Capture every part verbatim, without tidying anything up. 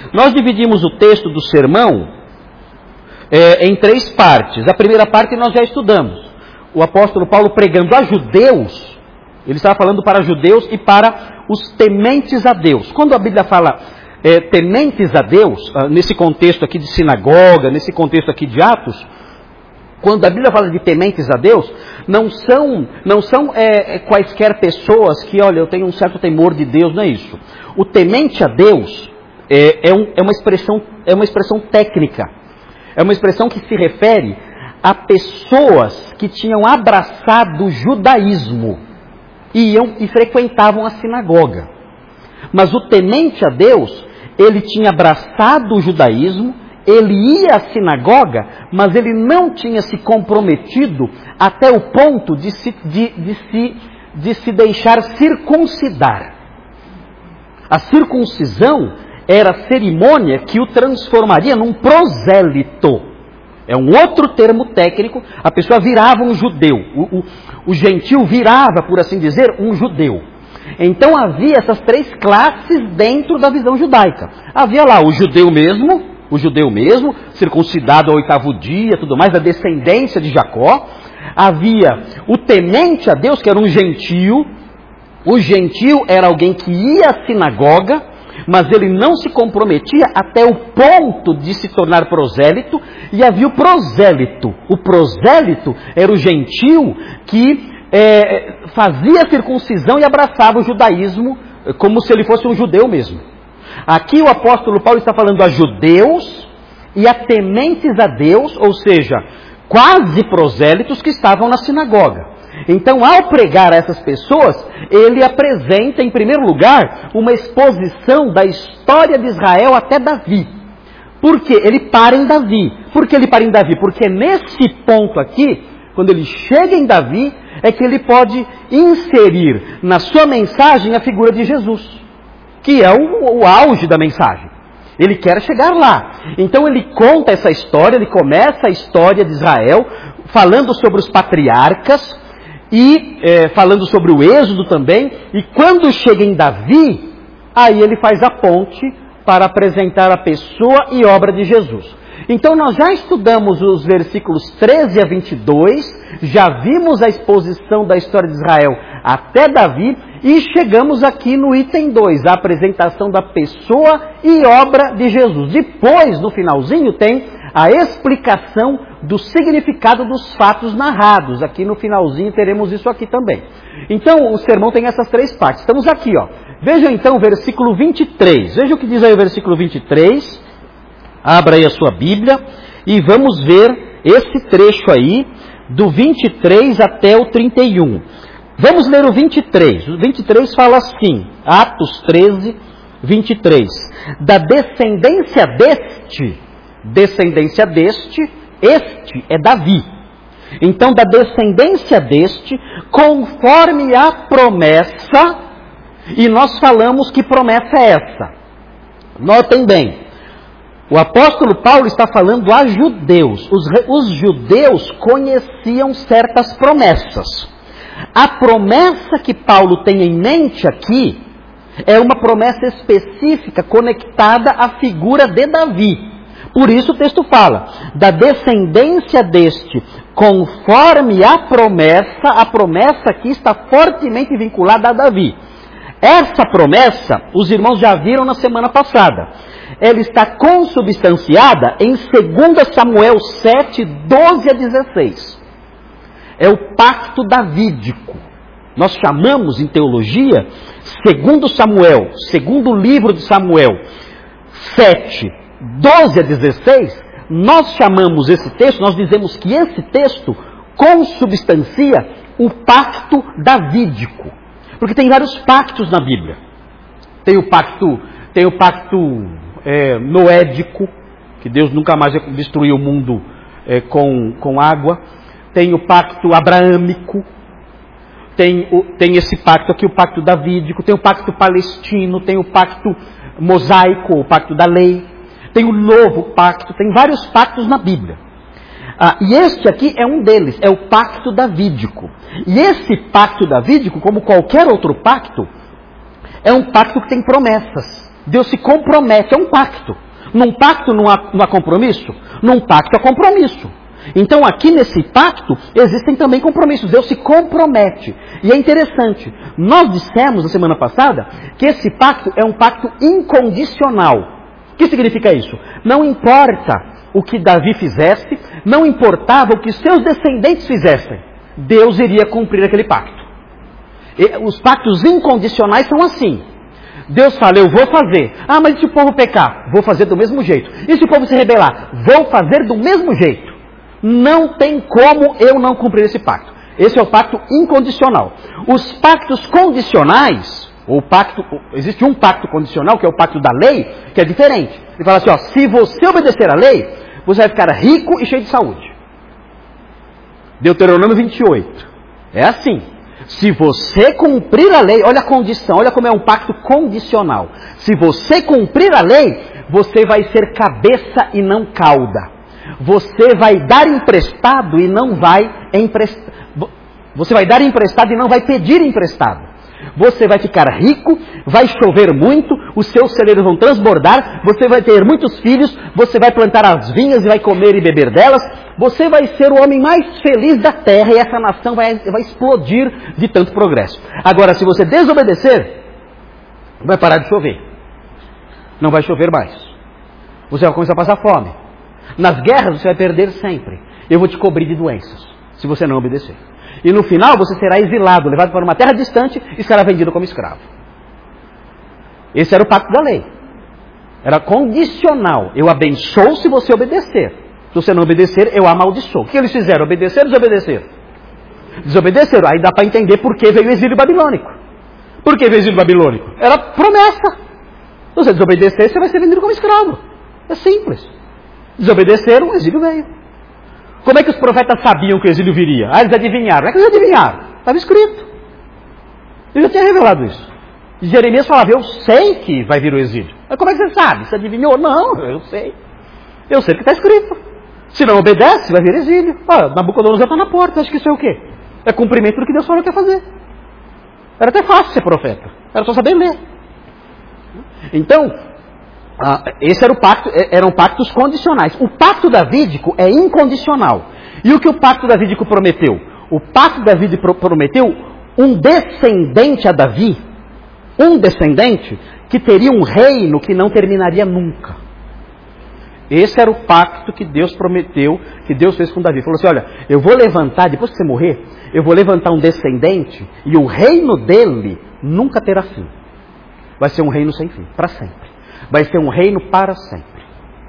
Nós dividimos o texto do sermão é, em três partes. A primeira parte nós já estudamos. O apóstolo Paulo pregando a judeus, ele estava falando para judeus e para os tementes a Deus. Quando a Bíblia fala é, tementes a Deus, nesse contexto aqui de sinagoga, nesse contexto aqui de Atos, quando a Bíblia fala de tementes a Deus, não são, não são é, quaisquer pessoas que, olha, eu tenho um certo temor de Deus, não é isso. O temente a Deus é, é, um, é, uma, expressão, é uma expressão técnica, é uma expressão que se refere a pessoas que tinham abraçado o judaísmo, iam e frequentavam a sinagoga. Mas o temente a Deus, ele tinha abraçado o judaísmo, ele ia à sinagoga, mas ele não tinha se comprometido até o ponto de se, de, de se, de se deixar circuncidar. A circuncisão era a cerimônia que o transformaria num prosélito. É um outro termo técnico, a pessoa virava um judeu. O, o, o gentil virava, por assim dizer, um judeu. Então havia essas três classes dentro da visão judaica. Havia lá o judeu mesmo, o judeu mesmo, circuncidado ao oitavo dia, tudo mais, da descendência de Jacó. Havia o temente a Deus, que era um gentio. O gentio era alguém que ia à sinagoga, mas ele não se comprometia até o ponto de se tornar prosélito. E havia o prosélito. O prosélito era o gentio que é, fazia a circuncisão e abraçava o judaísmo como se ele fosse um judeu mesmo. Aqui o apóstolo Paulo está falando a judeus e a tementes a Deus, ou seja, quase prosélitos que estavam na sinagoga. Então, ao pregar a essas pessoas, ele apresenta, em primeiro lugar, uma exposição da história de Israel até Davi. Por que ele para em Davi? Por que ele para em Davi? Porque nesse ponto aqui, quando ele chega em Davi, é que ele pode inserir na sua mensagem a figura de Jesus, que é o, o auge da mensagem. Ele quer chegar lá. Então ele conta essa história, ele começa a história de Israel, falando sobre os patriarcas, e é, falando sobre o êxodo também, e quando chega em Davi, aí ele faz a ponte para apresentar a pessoa e obra de Jesus. Então nós já estudamos os versículos treze a vinte e dois, já vimos a exposição da história de Israel até Davi, e chegamos aqui no item dois, a apresentação da pessoa e obra de Jesus. Depois, no finalzinho, tem a explicação do significado dos fatos narrados. Aqui no finalzinho teremos isso aqui também. Então, o sermão tem essas três partes. Estamos aqui, ó. Veja então o versículo vinte e três. Veja o que diz aí o versículo vinte e três. Abra aí a sua Bíblia e vamos ver esse trecho aí, do vinte e três até o trinta e um. Vamos ler o vinte e três. O vinte e três fala assim, Atos treze, vinte e três. Da descendência deste, descendência deste, este é Davi. Então, da descendência deste, conforme a promessa, e nós falamos que promessa é essa. Notem bem, o apóstolo Paulo está falando a judeus. Os, os judeus conheciam certas promessas. A promessa que Paulo tem em mente aqui é uma promessa específica conectada à figura de Davi. Por isso o texto fala, da descendência deste, conforme a promessa, a promessa aqui está fortemente vinculada a Davi. Essa promessa, os irmãos já viram na semana passada. Ela está consubstanciada em dois Samuel sete, doze a dezesseis. É o pacto davídico. Nós chamamos em teologia, segundo Samuel, segundo livro de Samuel, sete, doze a dezesseis, nós chamamos esse texto, nós dizemos que esse texto consubstancia o pacto davídico. Porque tem vários pactos na Bíblia. Tem o pacto, tem o pacto é, noédico, que Deus nunca mais vai destruir o mundo é, com, com água. Tem o pacto abraâmico, tem, o, tem esse pacto aqui, o pacto davídico, tem o pacto palestino, tem o pacto mosaico, o pacto da lei, tem o novo pacto, tem vários pactos na Bíblia. Ah, e este aqui é um deles, é o pacto davídico. E esse pacto davídico, como qualquer outro pacto, é um pacto que tem promessas. Deus se compromete, é um pacto. Num pacto não há, não há compromisso? Num pacto há compromisso. Então aqui nesse pacto existem também compromissos. Deus se compromete. E é interessante, nós dissemos na semana passada que esse pacto é um pacto incondicional. O que significa isso? Não importa o que Davi fizesse, não importava o que seus descendentes fizessem, Deus iria cumprir aquele pacto. E os pactos incondicionais são assim. Deus fala, eu vou fazer. Ah, mas e se o povo pecar? Vou fazer do mesmo jeito. E se o povo se rebelar? Vou fazer do mesmo jeito. Não tem como eu não cumprir esse pacto. Esse é o pacto incondicional. Os pactos condicionais, ou pacto, existe um pacto condicional, que é o pacto da lei, que é diferente. Ele fala assim, ó, se você obedecer à lei, você vai ficar rico e cheio de saúde. Deuteronômio vinte e oito. É assim. Se você cumprir a lei, olha a condição, olha como é um pacto condicional. Se você cumprir a lei, você vai ser cabeça e não cauda. Você vai dar emprestado e não vai emprestar. Você vai dar emprestado e não vai pedir emprestado. Você vai ficar rico, vai chover muito, os seus celeiros vão transbordar, você vai ter muitos filhos, você vai plantar as vinhas e vai comer e beber delas, você vai ser o homem mais feliz da terra e essa nação vai, vai explodir de tanto progresso. Agora, se você desobedecer, vai parar de chover. Não vai chover mais. Você vai começar a passar fome. Nas guerras você vai perder sempre. Eu vou te cobrir de doenças, se você não obedecer. E no final você será exilado, levado para uma terra distante e será vendido como escravo. Esse era o pacto da lei. Era condicional. Eu abençoo se você obedecer. Se você não obedecer, eu amaldiçoo. O que eles fizeram? Obedecer ou desobedecer? Desobedeceram. Aí dá para entender por que veio o exílio babilônico. Por que veio o exílio babilônico? Era promessa. Se você desobedecer, você vai ser vendido como escravo. É simples. Desobedeceram, o exílio veio. Como é que os profetas sabiam que o exílio viria? Ah, eles adivinharam. Não é que eles adivinharam. Estava escrito. Ele já tinha revelado isso. E Jeremias falava, eu sei que vai vir o exílio. Mas como é que você sabe? Você adivinhou? Não, eu sei. Eu sei que está escrito. Se não obedece, vai vir exílio. Ah, Nabucodonosor está na porta. Acho que isso é o quê? É cumprimento do que Deus falou que ia fazer. Era até fácil ser profeta. Era só saber ler. Então, Ah, esse era o pacto, eram pactos condicionais. O pacto davídico é incondicional. E o que o pacto davídico prometeu? O pacto davídico prometeu um descendente a Davi, um descendente que teria um reino que não terminaria nunca. Esse era o pacto que Deus prometeu, que Deus fez com Davi. Ele falou assim, olha, eu vou levantar, depois que você morrer, eu vou levantar um descendente e o reino dele nunca terá fim. Vai ser um reino sem fim, para sempre. Vai ser um reino para sempre.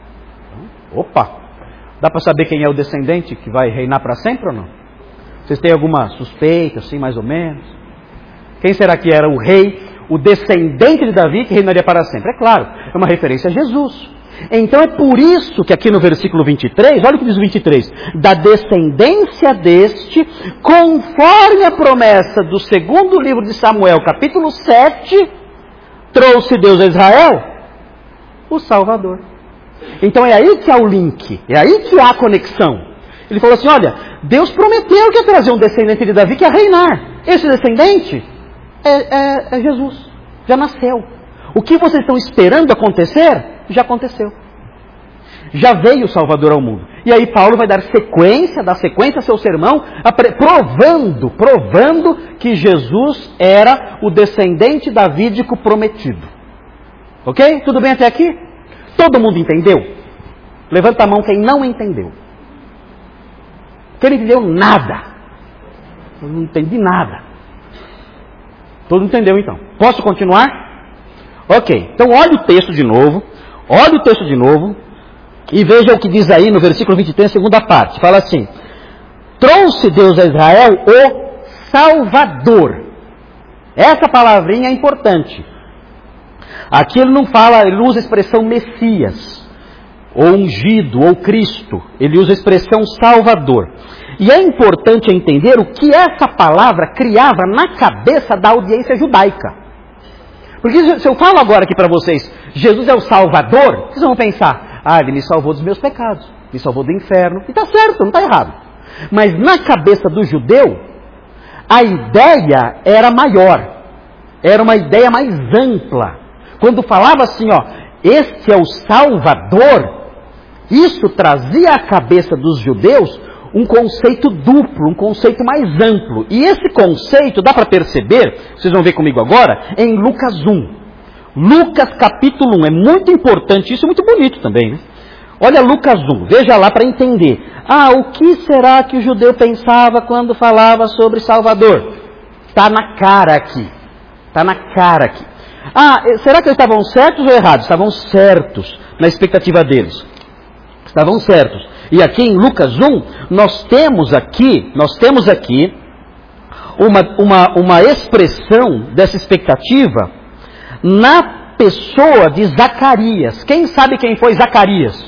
Opa! Dá para saber quem é o descendente que vai reinar para sempre ou não? Vocês têm alguma suspeita, assim, mais ou menos? Quem será que era o rei, o descendente de Davi que reinaria para sempre? É claro, é uma referência a Jesus. Então é por isso que aqui no versículo vinte e três, olha o que diz o vinte e três. Da descendência deste, conforme a promessa do segundo livro de Samuel, capítulo sete, trouxe Deus a Israel o Salvador. Então é aí que há o link, é aí que há a conexão. Ele falou assim, olha, Deus prometeu que ia trazer um descendente de Davi que ia reinar. Esse descendente é, é, é Jesus, já nasceu. O que vocês estão esperando acontecer, já aconteceu. Já veio o Salvador ao mundo. E aí Paulo vai dar sequência, dar sequência ao seu sermão, provando, provando que Jesus era o descendente davídico prometido. Ok? Tudo bem até aqui? Todo mundo entendeu? Levanta a mão quem não entendeu. Quem não entendeu nada. Eu não entendi nada. Todo mundo entendeu então. Posso continuar? Ok. Então olha o texto de novo. Olha o texto de novo. E veja o que diz aí no versículo vinte e três, segunda parte. Fala assim. Trouxe Deus a Israel o Salvador. Essa palavrinha é importante. Aqui ele não fala, ele usa a expressão Messias, ou ungido, ou Cristo. Ele usa a expressão Salvador. E é importante entender o que essa palavra criava na cabeça da audiência judaica. Porque se eu falo agora aqui para vocês, Jesus é o Salvador, vocês vão pensar, ah, ele me salvou dos meus pecados, me salvou do inferno. E está certo, não está errado. Mas na cabeça do judeu, a ideia era maior. Era uma ideia mais ampla. quando falava assim, ó, este é o Salvador, isso trazia à cabeça dos judeus um conceito duplo, um conceito mais amplo. E esse conceito dá para perceber, vocês vão ver comigo agora, em Lucas um. Lucas capítulo um, é muito importante, isso é muito bonito também, né? Olha Lucas um, veja lá para entender. Ah, o que será que o judeu pensava quando falava sobre Salvador? Está na cara aqui, está na cara aqui. Ah, será que eles estavam certos ou errados? Estavam certos na expectativa deles. Estavam certos. E aqui em Lucas um, nós temos aqui, nós temos aqui uma, uma, uma expressão dessa expectativa na pessoa de Zacarias. Quem sabe quem foi Zacarias?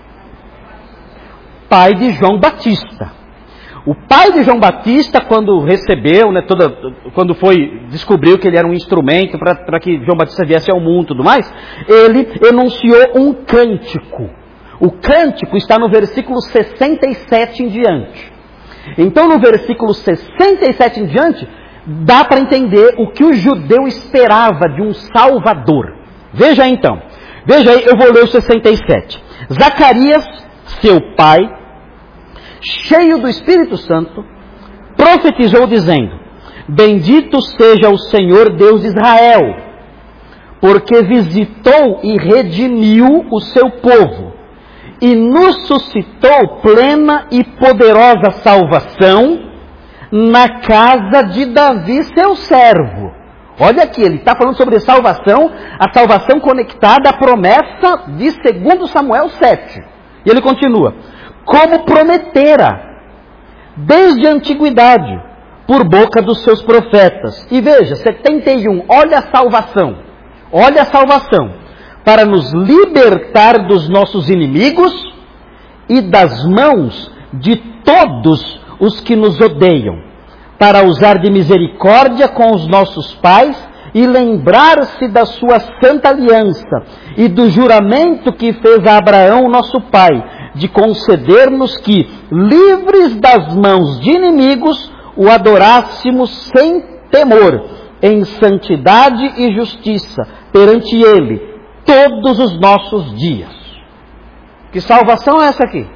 Pai de João Batista. O pai de João Batista, quando recebeu, né, toda, quando foi, descobriu que ele era um instrumento para que João Batista viesse ao mundo e tudo mais, ele enunciou um cântico. O cântico está no versículo sessenta e sete em diante. Então, no versículo sessenta e sete em diante, dá para entender o que o judeu esperava de um Salvador. Veja então, veja aí, eu vou ler o sessenta e sete. Zacarias, seu pai, cheio do Espírito Santo, profetizou dizendo: bendito seja o Senhor Deus de Israel, porque visitou e redimiu o seu povo, e nos suscitou plena e poderosa salvação na casa de Davi, seu servo. Olha aqui, ele está falando sobre salvação, a salvação conectada à promessa de segundo Samuel sete. E ele continua: como prometera, desde a antiguidade, por boca dos seus profetas. E veja, setenta e um, olha a salvação, olha a salvação, para nos libertar dos nossos inimigos e das mãos de todos os que nos odeiam, para usar de misericórdia com os nossos pais e lembrar-se da sua santa aliança e do juramento que fez a Abraão, nosso pai, de conceder-nos que, livres das mãos de inimigos, o adorássemos sem temor, em santidade e justiça, perante Ele, todos os nossos dias. Que salvação é essa aqui?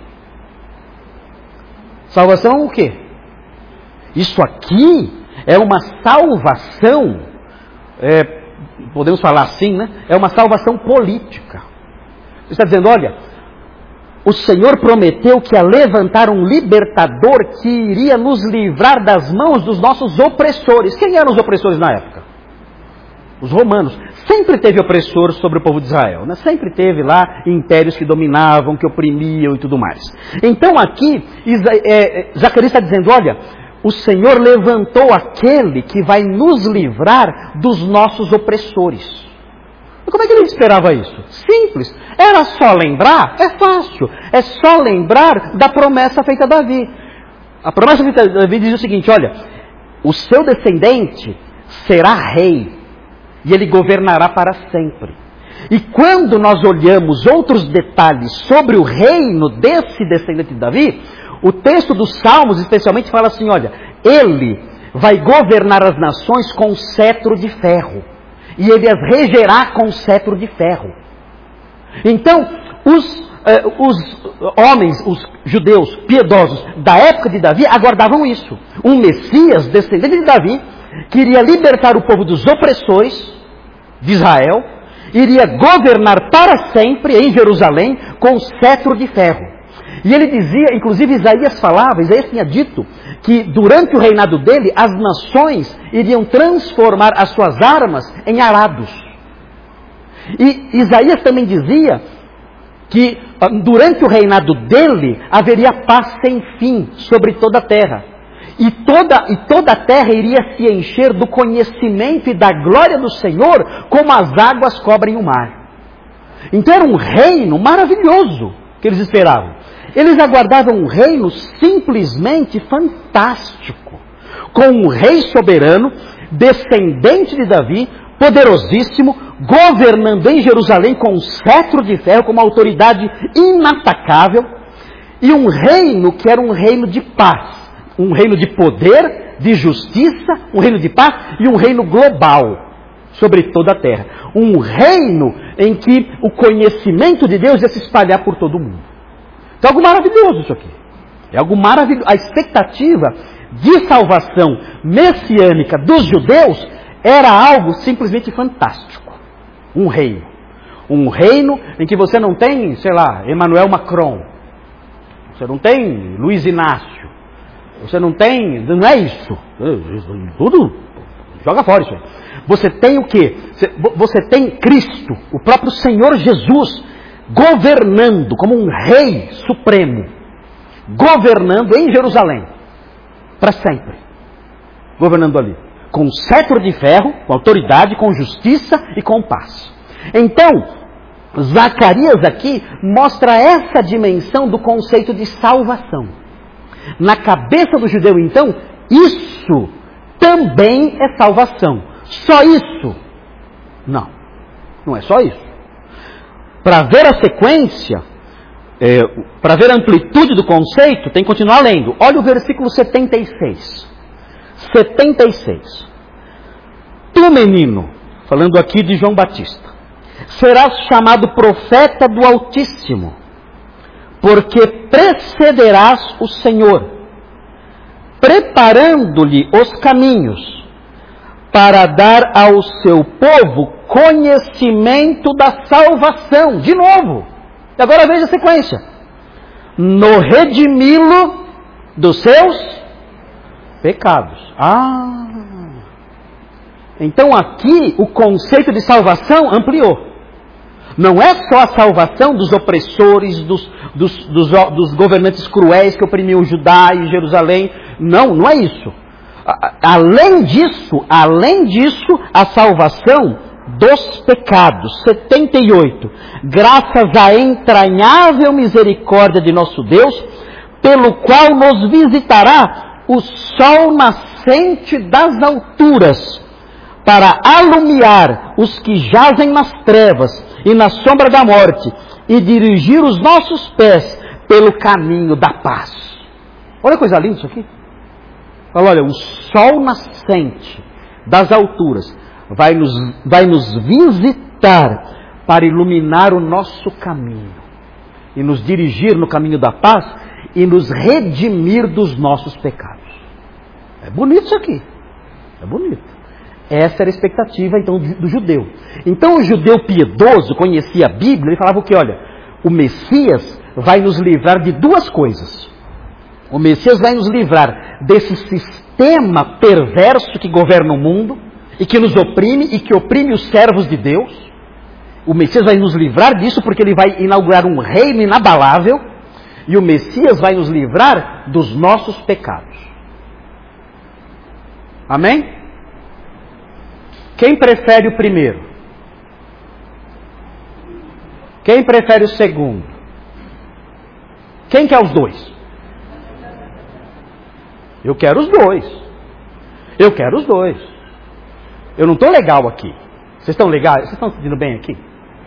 Salvação o quê? Isso aqui é uma salvação, é, podemos falar assim, né? É uma salvação política. Você está dizendo, olha, o Senhor prometeu que ia levantar um libertador que iria nos livrar das mãos dos nossos opressores. Quem eram os opressores na época? Os romanos. Sempre teve opressor sobre o povo de Israel, né? Sempre teve lá impérios que dominavam, que oprimiam e tudo mais. Então aqui, Zacarias está dizendo, olha, o Senhor levantou aquele que vai nos livrar dos nossos opressores. E como é que ele esperava isso? Simples. Era só lembrar? É fácil. É só lembrar da promessa feita a Davi. A promessa feita a Davi diz o seguinte, olha, o seu descendente será rei e ele governará para sempre. E quando nós olhamos outros detalhes sobre o reino desse descendente de Davi, o texto dos Salmos especialmente fala assim, olha, ele vai governar as nações com cetro de ferro, e ele as regerá com cetro de ferro. Então, os, eh, os homens, os judeus piedosos da época de Davi aguardavam isso. Um Messias, descendente de Davi, que iria libertar o povo dos opressores de Israel, iria governar para sempre em Jerusalém com cetro de ferro. E ele dizia, inclusive Isaías falava, Isaías tinha dito, que durante o reinado dele, as nações iriam transformar as suas armas em arados. E Isaías também dizia que durante o reinado dele, haveria paz sem fim sobre toda a terra. E toda, e toda a terra iria se encher do conhecimento e da glória do Senhor, como as águas cobrem o mar. Então era um reino maravilhoso que eles esperavam. Eles aguardavam um reino simplesmente fantástico, com um rei soberano, descendente de Davi, poderosíssimo, governando em Jerusalém com um cetro de ferro, com uma autoridade inatacável, e um reino que era um reino de paz, um reino de poder, de justiça, um reino de paz e um reino global. sobre toda a terra. Um reino em que o conhecimento de Deus ia se espalhar por todo o mundo. Então é algo maravilhoso isso aqui. É algo maravilhoso. A expectativa de salvação messiânica dos judeus era algo simplesmente fantástico. Um reino. Um reino em que você não tem, sei lá, Emmanuel Macron. Você não tem Luiz Inácio. Você não tem... Não é isso. Tudo... Joga fora isso aí. Você tem o quê? Você tem Cristo, o próprio Senhor Jesus, governando como um rei supremo. Governando em Jerusalém. Para sempre. Governando ali. Com cetro de ferro, com autoridade, com justiça e com paz. Então, Zacarias aqui mostra essa dimensão do conceito de salvação. Na cabeça do judeu, então, isso também é salvação. Só isso? Não. Não é só isso. Para ver a sequência, é, para ver a amplitude do conceito, tem que continuar lendo. Olha o versículo setenta e seis. setenta e seis. Tu, menino, falando aqui de João Batista, serás chamado profeta do Altíssimo, porque precederás o Senhor, preparando-lhe os caminhos, para dar ao seu povo conhecimento da salvação. De novo. E agora veja a sequência. No redimi-lo dos seus pecados. Ah. Então aqui o conceito de salvação ampliou. Não é só a salvação dos opressores, dos, dos, dos, dos governantes cruéis que oprimiam Judá e Jerusalém. Não, não é isso. Além disso, além disso, a salvação dos pecados. setenta e oito. Graças à entranhável misericórdia de nosso Deus, pelo qual nos visitará o sol nascente das alturas, para alumiar os que jazem nas trevas e na sombra da morte, e dirigir os nossos pés pelo caminho da paz. Olha que coisa linda isso aqui. Fala, olha, o sol nascente das alturas vai nos, vai nos visitar para iluminar o nosso caminho, e nos dirigir no caminho da paz, e nos redimir dos nossos pecados. É bonito isso aqui. É bonito. Essa era a expectativa, então, do judeu. Então, o judeu piedoso conhecia a Bíblia e falava o que? Olha, o Messias vai nos livrar de duas coisas. O Messias vai nos livrar desse sistema perverso que governa o mundo e que nos oprime e que oprime os servos de Deus. O Messias vai nos livrar disso porque ele vai inaugurar um reino inabalável, e o Messias vai nos livrar dos nossos pecados. Amém? Quem prefere o primeiro? Quem prefere o segundo? Quem quer os dois? Eu quero os dois. Eu quero os dois. Eu não estou legal aqui. Vocês estão legais? Vocês estão se sentindo bem aqui?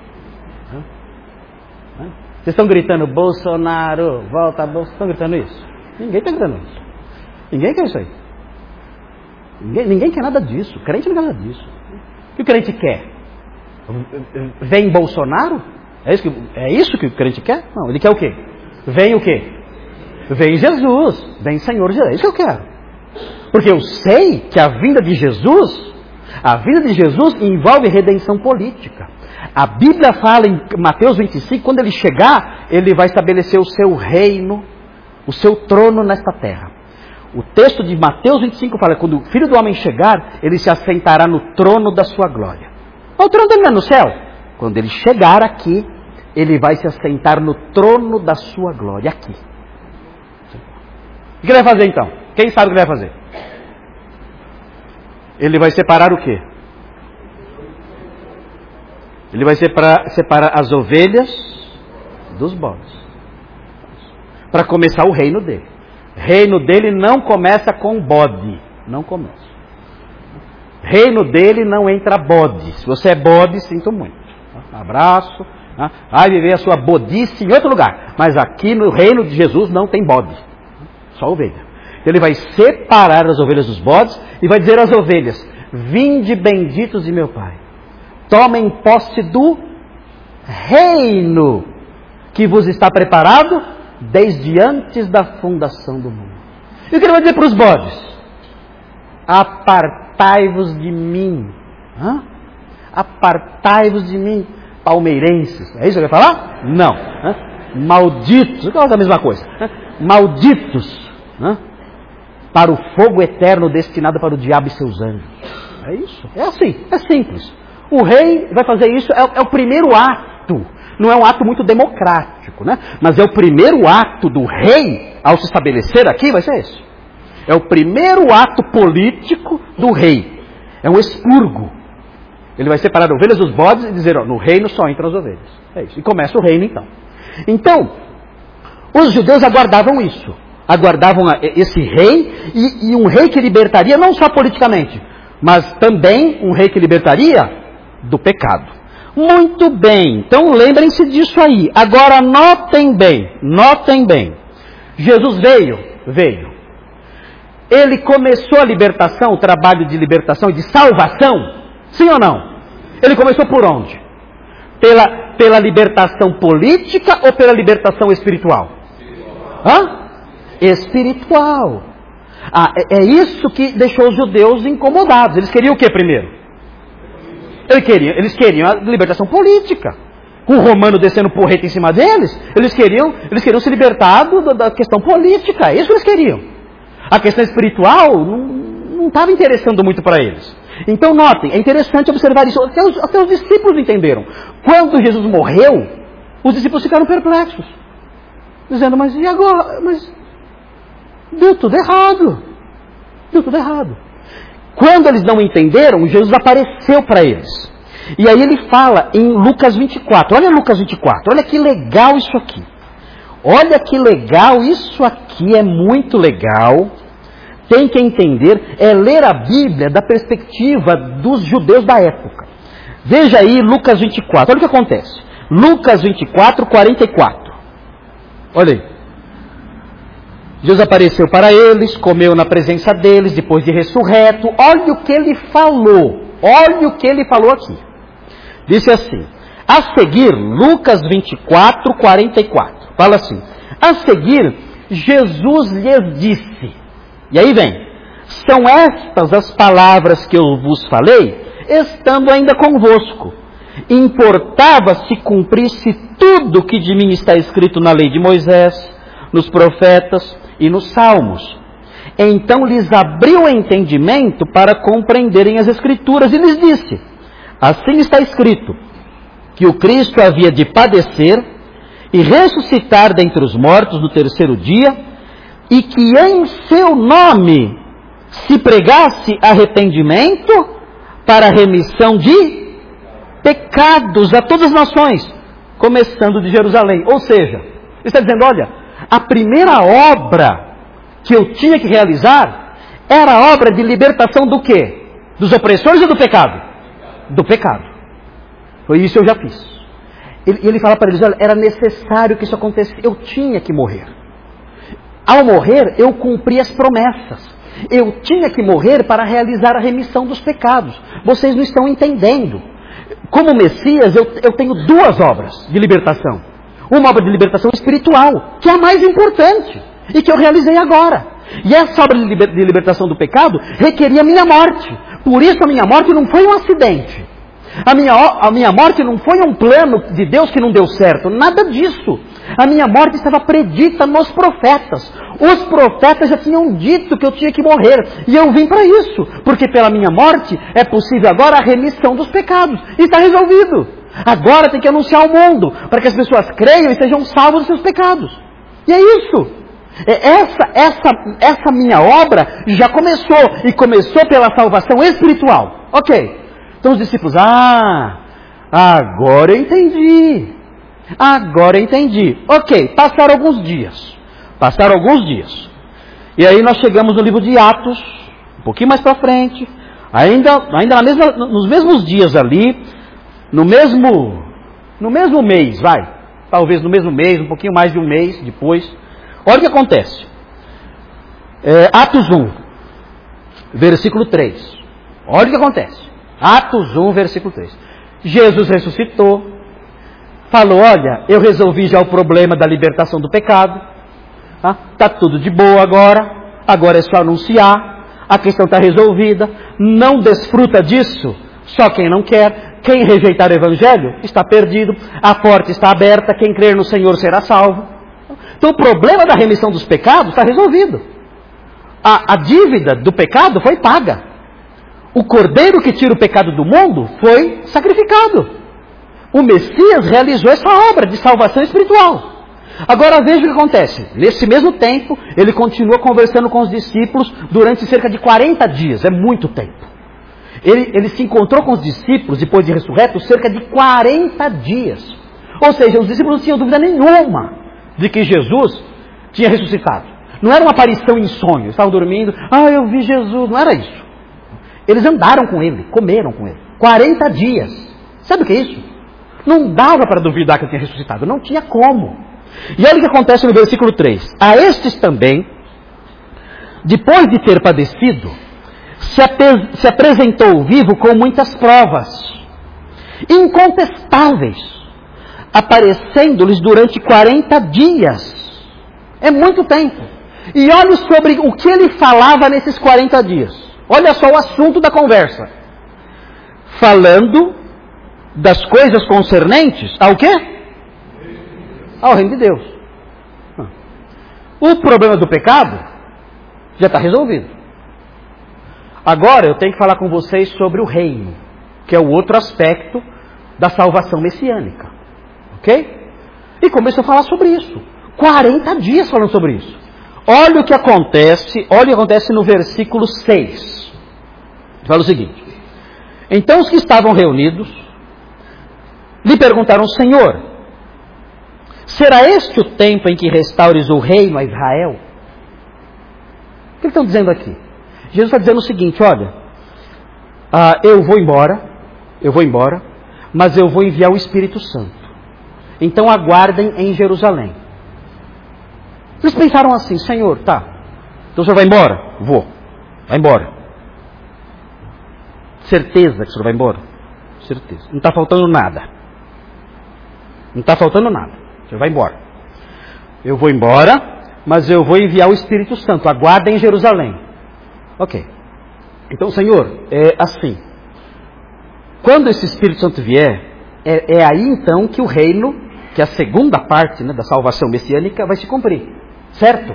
Vocês estão gritando, Bolsonaro, volta, Bolsonaro. Estão gritando isso? Ninguém está gritando isso. Ninguém quer isso aí. Ninguém, ninguém quer nada disso. O crente não quer nada disso. O que o crente quer? Vem Bolsonaro? É isso, que, é isso que o crente quer? Não, ele quer o quê? Vem o quê? Vem Jesus. Vem Senhor Jesus. É isso que eu quero. Porque eu sei que a vinda de Jesus, a vinda de Jesus envolve redenção política. A Bíblia fala em Mateus vinte e cinco, quando ele chegar, ele vai estabelecer o seu reino, o seu trono nesta terra. O texto de Mateus vinte e cinco fala, quando o Filho do Homem chegar, ele se assentará no trono da sua glória. O trono dele não é no céu. Quando ele chegar aqui, ele vai se assentar no trono da sua glória, aqui. O que ele vai fazer então? Quem sabe o que ele vai fazer? Ele vai separar o quê? Ele vai separar, separar as ovelhas dos bodes. Para começar o reino dele. Reino dele não começa com bode. Não começa. Reino dele não entra bode. Se você é bode, sinto muito. Abraço. Vai viver a sua bodice em outro lugar. Mas aqui no reino de Jesus não tem bode. Só ovelha. Ele vai separar as ovelhas dos bodes e vai dizer às ovelhas, vinde benditos de meu Pai, tomem posse do reino que vos está preparado desde antes da fundação do mundo. E o que ele vai dizer para os bodes? Apartai-vos de mim. Hã? Apartai-vos de mim, palmeirenses. É isso que ele vai falar? Não. Hã? Malditos. Eu gosto da mesma coisa. Hã? Malditos. Hã? Para o fogo eterno destinado para o diabo e seus anjos. É isso. É assim. É simples. O rei vai fazer isso. É, é o primeiro ato. Não é um ato muito democrático, né? Mas é o primeiro ato do rei, ao se estabelecer aqui, vai ser esse. É o primeiro ato político do rei. É um expurgo. Ele vai separar ovelhas dos bodes e dizer, ó, no reino só entram as ovelhas. É isso. E começa o reino então. Então, os judeus aguardavam isso. Aguardavam esse rei, e, e um rei que libertaria não só politicamente, mas também um rei que libertaria do pecado. Muito bem, então lembrem-se disso aí. Agora notem bem, notem bem. Jesus veio, veio. Ele começou a libertação, o trabalho de libertação e de salvação, sim ou não? Ele começou por onde? Pela, pela libertação política ou pela libertação espiritual? Hã? Espiritual. Ah, é, é isso que deixou os judeus incomodados. Eles queriam o que primeiro? Eles queriam, eles queriam a libertação política. Com o romano descendo porreta em cima deles, eles queriam, eles queriam se libertar do, da questão política. É isso que eles queriam. A questão espiritual não estava interessando muito para eles. Então notem, é interessante observar isso. Até os, até os discípulos entenderam. Quando Jesus morreu, os discípulos ficaram perplexos. Dizendo, mas e agora? Mas deu tudo errado. Deu tudo errado. Quando eles não entenderam, Jesus apareceu para eles. E aí ele fala em Lucas vinte e quatro. Olha Lucas vinte e quatro. Olha que legal isso aqui. Olha que legal, isso aqui é muito legal. Tem que entender, é ler a Bíblia da perspectiva dos judeus da época. Veja aí Lucas vinte e quatro. Olha o que acontece. Lucas vinte e quatro, quarenta e quatro. Olha aí. Jesus apareceu para eles, comeu na presença deles, depois de ressurreto. Olha o que ele falou. Olha o que ele falou aqui. Disse assim. A seguir, Lucas vinte e quatro, quarenta e quatro. Fala assim. A seguir, Jesus lhes disse. E aí vem. São estas as palavras que eu vos falei, estando ainda convosco. Importava se cumprisse tudo que de mim está escrito na lei de Moisés, nos profetas e nos salmos. Então lhes abriu o entendimento para compreenderem as Escrituras e lhes disse, assim está escrito, que o Cristo havia de padecer e ressuscitar dentre os mortos no terceiro dia, e que em seu nome se pregasse arrependimento para a remissão de pecados a todas as nações, começando de Jerusalém. Ou seja, ele está dizendo, olha, a primeira obra que eu tinha que realizar era a obra de libertação do quê? Dos opressores ou do pecado? Do pecado. Foi isso que eu já fiz. Ele, ele fala para eles, olha, era necessário que isso acontecesse, eu tinha que morrer. Ao morrer, eu cumpri as promessas. Eu tinha que morrer para realizar a remissão dos pecados. Vocês não estão entendendo. Como Messias, eu, eu tenho duas obras de libertação. Uma obra de libertação espiritual, que é a mais importante, e que eu realizei agora. E essa obra de, liber, de libertação do pecado requeria a minha morte. Por isso a minha morte não foi um acidente. A minha, a minha morte não foi um plano de Deus que não deu certo. Nada disso. A minha morte estava predita nos profetas. Os profetas já tinham dito que eu tinha que morrer. E eu vim para isso. Porque pela minha morte é possível agora a remissão dos pecados. E está resolvido. Agora tem que anunciar ao mundo. Para que as pessoas creiam e sejam salvos dos seus pecados. E é isso. Essa, essa, essa minha obra já começou. E começou pela salvação espiritual. Ok. Então os discípulos, ah, agora eu entendi. Agora eu entendi. Ok, passaram alguns dias. Passaram alguns dias. E aí nós chegamos no livro de Atos, um pouquinho mais para frente, ainda, ainda na mesma, nos mesmos dias ali, no mesmo, no mesmo mês, vai, talvez no mesmo mês, um pouquinho mais de um mês depois. Olha o que acontece. É, Atos um, versículo três. Olha o que acontece. Atos um, versículo três. Jesus ressuscitou, falou, olha, eu resolvi já o problema da libertação do pecado, está tá tudo de boa agora, agora é só anunciar, a questão está resolvida, não desfruta disso só quem não quer, quem rejeitar o evangelho está perdido, a porta está aberta, quem crer no Senhor será salvo. Então o problema da remissão dos pecados está resolvido. A, a dívida do pecado foi paga. O cordeiro que tira o pecado do mundo foi sacrificado. O Messias realizou essa obra de salvação espiritual. Agora veja o que acontece. Nesse mesmo tempo, ele continua conversando com os discípulos durante cerca de quarenta dias. É muito tempo. Ele, ele se encontrou com os discípulos, depois de ressurreto, cerca de quarenta dias. Ou seja, os discípulos não tinham dúvida nenhuma de que Jesus tinha ressuscitado. Não era uma aparição em sonho. Eles estavam dormindo, ah, eu vi Jesus. Não era isso. Eles andaram com ele, comeram com ele. quarenta dias. Sabe o que é isso? Não dava para duvidar que ele tinha ressuscitado. Não tinha como. E olha o que acontece no versículo três. A estes também, depois de ter padecido, se, ap- se apresentou vivo com muitas provas, incontestáveis, aparecendo-lhes durante quarenta dias. É muito tempo. E olhe sobre o que ele falava nesses quarenta dias. Olha só o assunto da conversa. Falando das coisas concernentes ao quê? Ao reino de Deus. O problema do pecado já está resolvido. Agora eu tenho que falar com vocês sobre o reino, que é o outro aspecto da salvação messiânica. Ok? E começou a falar sobre isso. quarenta dias falando sobre isso. Olha o que acontece, olha o que acontece no versículo seis. Fala o seguinte. Então os que estavam reunidos lhe perguntaram, Senhor, será este o tempo em que restaures o reino a Israel? O que eles estão dizendo aqui? Jesus está dizendo o seguinte, olha, ah, eu vou embora, eu vou embora, mas eu vou enviar o Espírito Santo. Então aguardem em Jerusalém. Eles pensaram assim, Senhor, tá, então o senhor vai embora? Vou, vai embora. Certeza que o senhor vai embora? Certeza. Não está faltando nada. Não está faltando nada. O senhor vai embora. Eu vou embora, mas eu vou enviar o Espírito Santo. Aguarda em Jerusalém. Ok. Então, Senhor, é assim. Quando esse Espírito Santo vier, é, é aí então que o reino, que é a segunda parte, né, da salvação messiânica, vai se cumprir. Certo?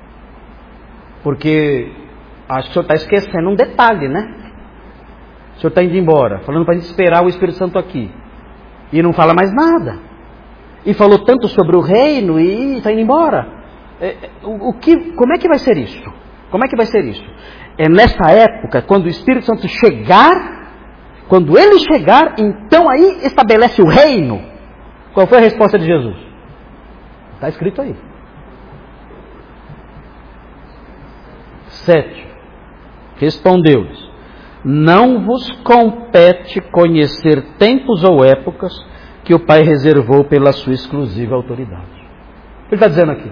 Porque acho que o senhor está esquecendo um detalhe, né? O senhor está indo embora, falando para a gente esperar o Espírito Santo aqui. E não fala mais nada. E falou tanto sobre o reino e está indo embora. É, o, o que, como é que vai ser isso? Como é que vai ser isso? É nessa época, quando o Espírito Santo chegar, quando ele chegar, então aí estabelece o reino. Qual foi a resposta de Jesus? Está escrito aí. Sete. Respondeu-lhes. Não vos compete conhecer tempos ou épocas que o Pai reservou pela sua exclusiva autoridade. O que ele está dizendo aqui?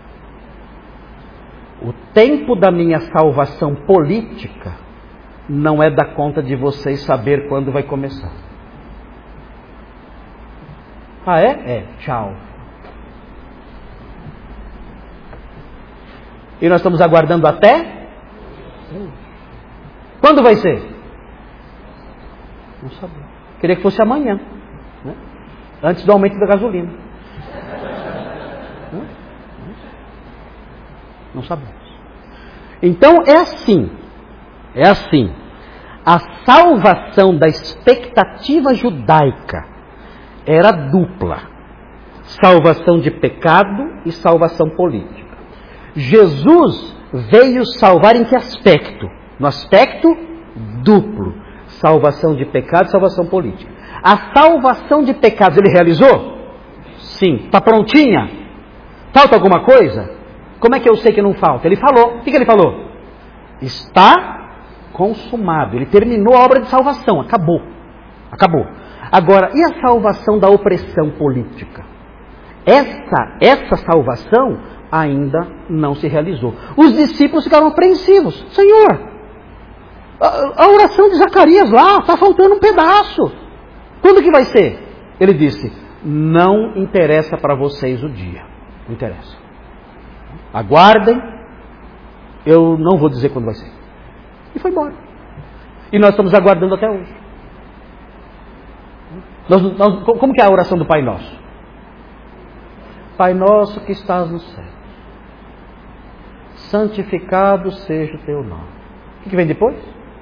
O tempo da minha salvação política não é da conta de vocês saber quando vai começar. Ah, é? É. Tchau. E nós estamos aguardando até... Quando vai ser? Não sabia. Queria que fosse amanhã, né? Antes do aumento da gasolina. Não? Não sabemos. Então é assim. É assim. A salvação da expectativa judaica era dupla. Salvação de pecado e salvação política. Jesus veio salvar em que aspecto? No aspecto duplo. Salvação de pecado e salvação política. A salvação de pecados ele realizou? Sim. Está prontinha? Falta alguma coisa? Como é que eu sei que não falta? Ele falou. O que, que ele falou? Está consumado. Ele terminou a obra de salvação. Acabou. Acabou. Agora, e a salvação da opressão política? Essa, essa salvação ainda não se realizou. Os discípulos ficaram apreensivos. Senhor, A, a oração de Zacarias lá, está faltando um pedaço. Quando que vai ser? Ele disse, não interessa para vocês o dia. Não interessa. Aguardem, eu não vou dizer quando vai ser. E foi embora. E nós estamos aguardando até hoje. Nós, nós, como que é a oração do Pai Nosso? Pai Nosso que estás no céu, santificado seja o teu nome. O que vem depois?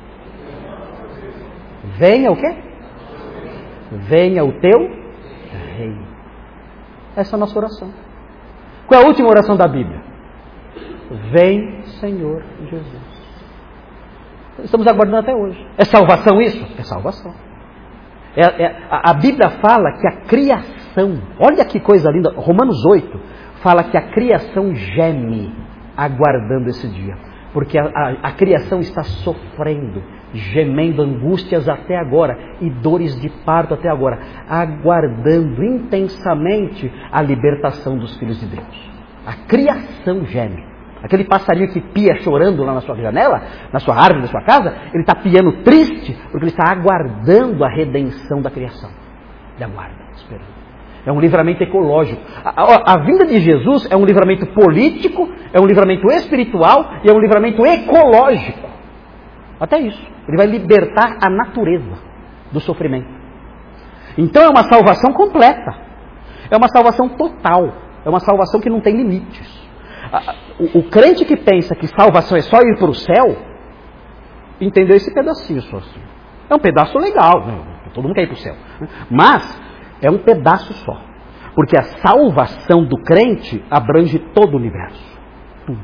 Venha o quê? Venha o teu reino. Essa é a nossa oração. Qual é a última oração da Bíblia? Vem, Senhor Jesus. Estamos aguardando até hoje. É salvação isso? É salvação. É, é, a, a Bíblia fala que a criação, olha que coisa linda, Romanos oito, fala que a criação geme aguardando esse dia. Porque a, a, a criação está sofrendo, gemendo angústias até agora e dores de parto até agora, aguardando intensamente a libertação dos filhos de Deus. A criação geme. Aquele passarinho que pia chorando lá na sua janela, na sua árvore, na sua casa, ele está piando triste porque ele está aguardando a redenção da criação. Ele aguarda, esperando. É um livramento ecológico. A, a, a vinda de Jesus é um livramento político, é um livramento espiritual e é um livramento ecológico. Até isso. Ele vai libertar a natureza do sofrimento. Então é uma salvação completa. É uma salvação total. É uma salvação que não tem limites. O, o crente que pensa que salvação é só ir para o céu, entendeu esse pedacinho só assim. É um pedaço legal, né? Todo mundo quer ir para o céu. Mas é um pedaço só. Porque a salvação do crente abrange todo o universo. Tudo.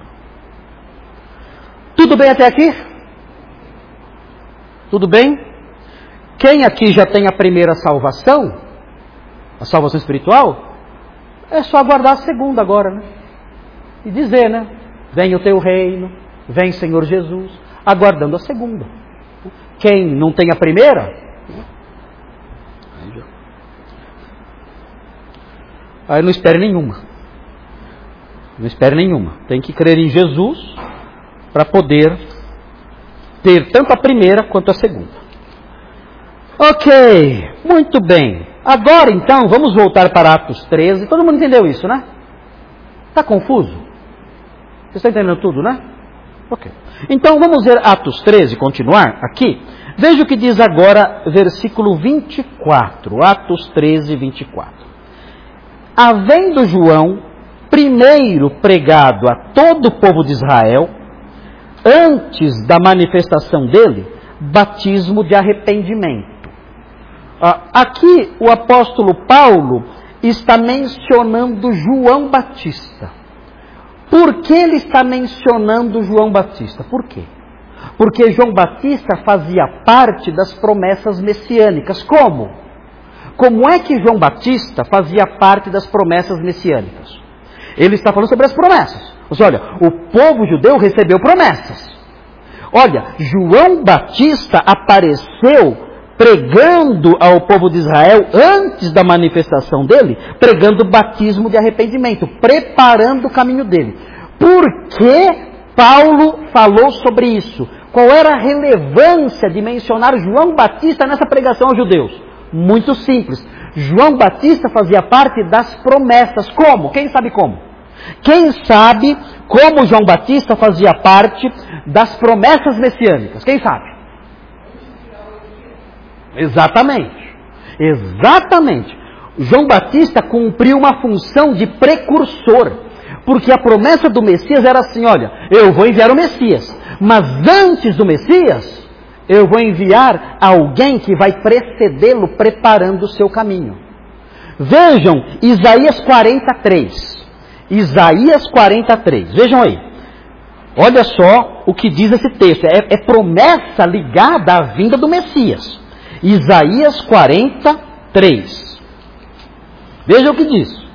Tudo bem até aqui? Tudo bem? Quem aqui já tem a primeira salvação, a salvação espiritual, é só aguardar a segunda agora, né? E dizer, né? Vem o teu reino, vem Senhor Jesus, aguardando a segunda. Quem não tem a primeira, aí não espere nenhuma. Não espere nenhuma. Tem que crer em Jesus para poder ter tanto a primeira quanto a segunda. Ok, muito bem. Agora então, vamos voltar para Atos treze. Todo mundo entendeu isso, né? Está confuso? Você está entendendo tudo, né? Ok. Então vamos ver Atos treze, continuar aqui. Veja o que diz agora, versículo vinte e quatro. Atos treze, vinte e quatro. Havendo João primeiro pregado a todo o povo de Israel, antes da manifestação dele, batismo de arrependimento. Aqui o apóstolo Paulo está mencionando João Batista. Por que ele está mencionando João Batista? Por quê? Porque João Batista fazia parte das promessas messiânicas. Como? Como é que João Batista fazia parte das promessas messiânicas? Ele está falando sobre as promessas. Ou seja, olha, o povo judeu recebeu promessas. Olha, João Batista apareceu pregando ao povo de Israel, antes da manifestação dele, pregando o batismo de arrependimento, preparando o caminho dele. Por que Paulo falou sobre isso? Qual era a relevância de mencionar João Batista nessa pregação aos judeus? Muito simples. João Batista fazia parte das promessas. Como? Quem sabe como? Quem sabe como João Batista fazia parte das promessas messiânicas? Quem sabe? Exatamente. Exatamente. João Batista cumpriu uma função de precursor. Porque a promessa do Messias era assim, olha, eu vou enviar o Messias. Mas antes do Messias, eu vou enviar alguém que vai precedê-lo preparando o seu caminho. Vejam, Isaías quarenta e três. Isaías quarenta e três. Vejam aí. Olha só o que diz esse texto. É, é promessa ligada à vinda do Messias. Isaías quarenta e três. Veja o que diz.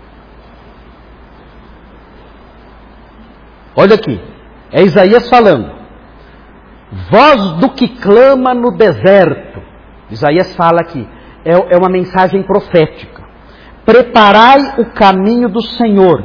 Olha aqui. É Isaías falando. Voz do que clama no deserto. Isaías fala aqui. É, é uma mensagem profética. Preparai o caminho do Senhor.